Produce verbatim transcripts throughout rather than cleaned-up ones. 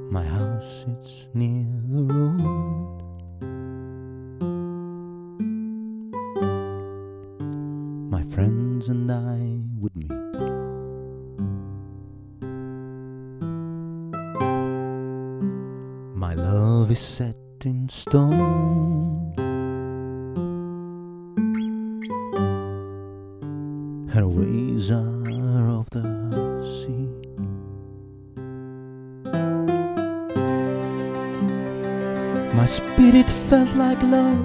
My house sits near the road. My friends and I would meet. My love is set in stone. Her ways are of the sea. My spirit felt like love,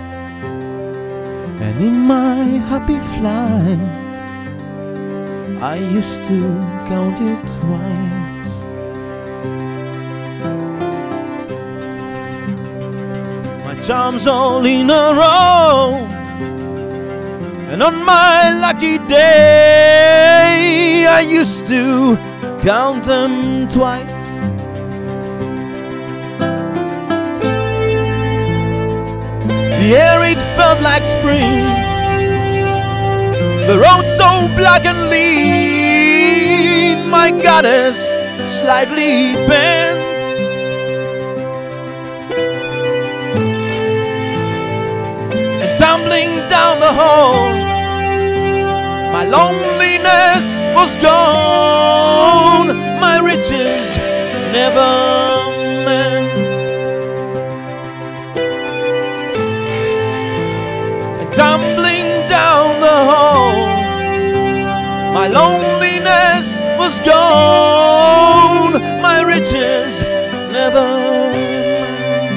and in my happy flight I used to count it twice. My charms all in a row, and on my lucky day I used to count them twice. The air, it felt like spring, the road so black and lean, my goddess slightly bent, and tumbling down the hall, my loneliness was gone, my riches never meant. Tumbling down the hall, my loneliness was gone, my riches never meant.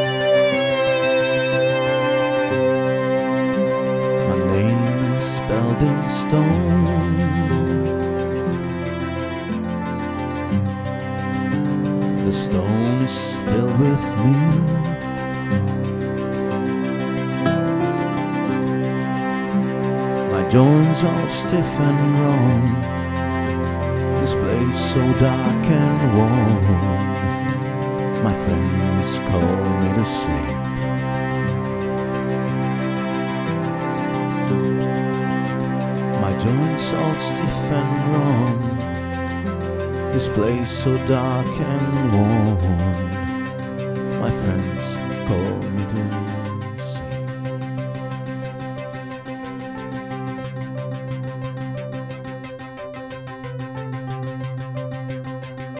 My name is spelled in stone. The stone is filled with me. My joints all stiff and wrong, this place so dark and warm, my friends call me to sleep. My joints all stiff and wrong, this place so dark and warm,